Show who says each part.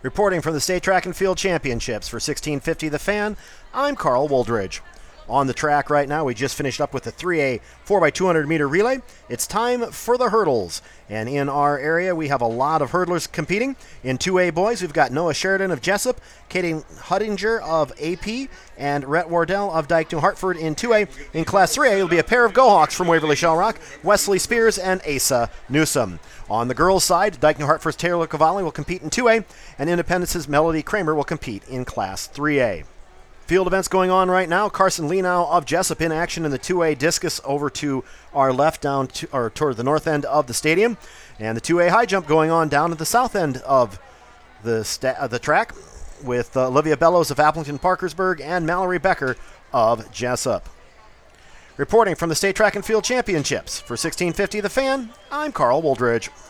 Speaker 1: Reporting from the State Track and Field Championships for 1650 The Fan, I'm Carl Woldridge. On the track right now, we just finished up with the 3A 4x200 meter relay. It's time for the hurdles. And in our area, we have a lot of hurdlers competing. In 2A boys, we've got Noah Sheridan of Jessup, Katie Huttinger of AP, and Rhett Wardell of Dike New Hartford in 2A. In Class 3A, it'll be a pair of GoHawks from Waverly Shellrock, Wesley Spears and Asa Newsom. On the girls' side, Dike New Hartford's Taylor Cavalli will compete in 2A, and Independence's Melody Kramer will compete in Class 3A. Field events going on right now. Carson Lenau of Jessup in action in the 2A discus over to our left down to, or toward the north end of the stadium. And the 2A high jump going on down at the south end of the track with Olivia Bellows of Appleton Parkersburg and Mallory Becker of Jessup. Reporting from the State Track and Field Championships for 1650 The Fan, I'm Carl Woldridge.